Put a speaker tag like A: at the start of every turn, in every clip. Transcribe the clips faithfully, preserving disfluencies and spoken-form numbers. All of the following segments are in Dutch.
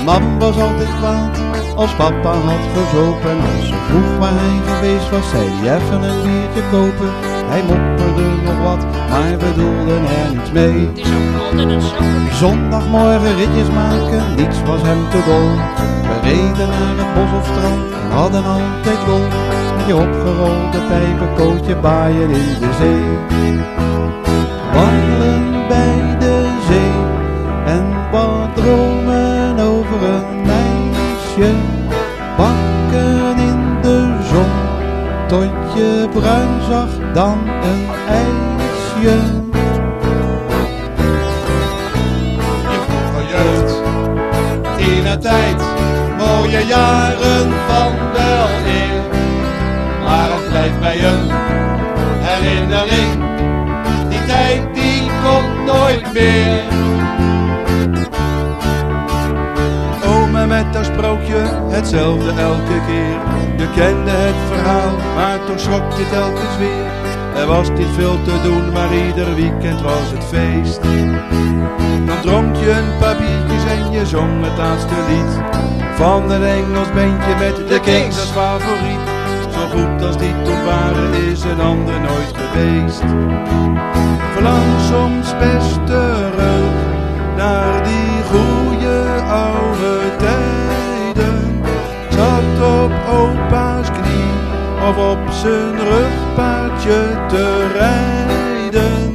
A: Mam was altijd kwaad als papa had gezopen. Als ze vroeg waar hij geweest was, zei hij even een biertje kopen. Hij mopperde nog wat, maar bedoelde er niets mee.
B: Het is ook altijd hetzelfde.
A: Zondagmorgen ritjes maken, niets was hem te dol. We reden naar het bos of strand en hadden altijd lol. Met je opgerolde pijpen, kootje baaien in de zee. Wandelen bij de zee en wat dromen over een meisje. Bakken in de zon, tot je bruin zag, dan een ijsje.
C: Je vroege jeugd, tienertijd, mooie jaren van wel eer. Maar het blijft bij een herinnering, die tijd die komt nooit meer. Oma met haar sprookje, hetzelfde elke keer. Je kende het verhaal, maar toch schrok je telkens weer. Er was niet veel te doen, maar ieder weekend was het feest. Dan dronk je een paar biertjes en je zong het laatste lied van een Engels bandje met de Kings als favoriet. Zo goed als die toen waren, is een ander nooit geweest. Verlang soms best terug naar die goeie oude tijden. Zat op opa's knie of op zijn rugpaardje te rijden.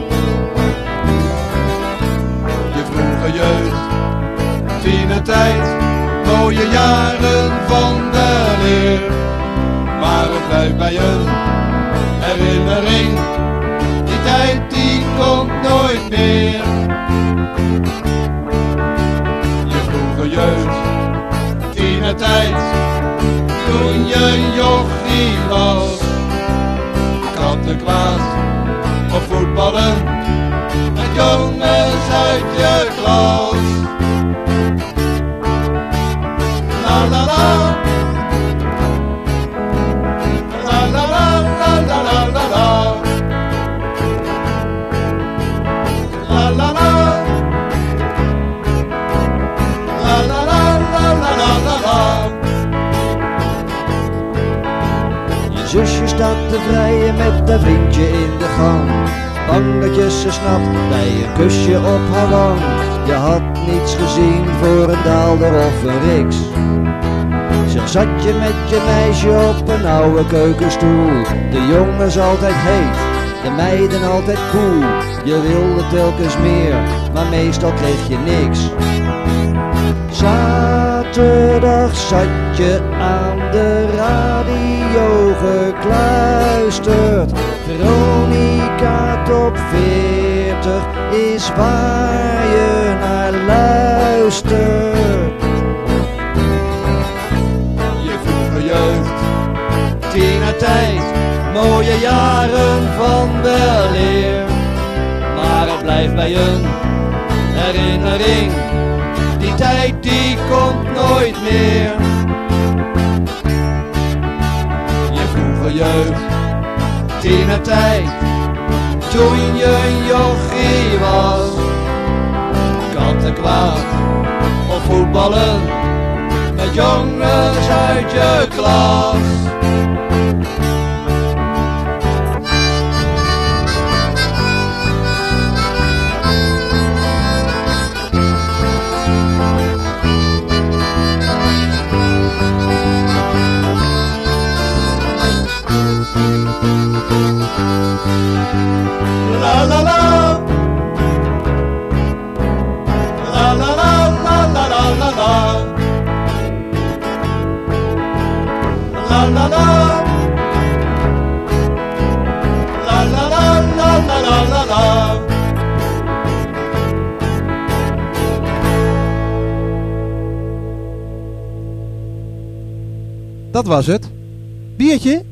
C: Je vroege jeugd, tienertijd, mooie jaren van de leer. Maar het blijft bij een herinnering, die tijd die komt nooit meer. Je vroege jeugd, tienertijd, toen je een jochie was. Kattenkwaad of voetballen met jongens uit je klas. La la la. La la la la la la la la. La la la. La la la la la la la la.
D: Je zusje staat te vrijen met haar vriendje in de gang. Bang dat je ze snapt bij een kusje op haar wang. Je had niets gezien voor een daalder of een riks. Zeg, zat je met je meisje op een oude keukenstoel. De jongens altijd heet, de meiden altijd cool. Je wilde telkens meer, maar meestal kreeg je niks. Zaterdag zat je aan de radio gekluisterd. Veronica top veertig is waar je naar luistert.
C: Je vroege jeugd, tienertijd, mooie jaren van weleer. Maar het blijft bij een herinnering, die tijd die komt nooit meer. Je vroege jeugd, tienertijd, toen je een jochie was. Kattenkwaad of voetballen met jongens uit je klas. La la la. La la la la la la la la. La la la. La la la la la la la la.
A: Dat was het. Biertje?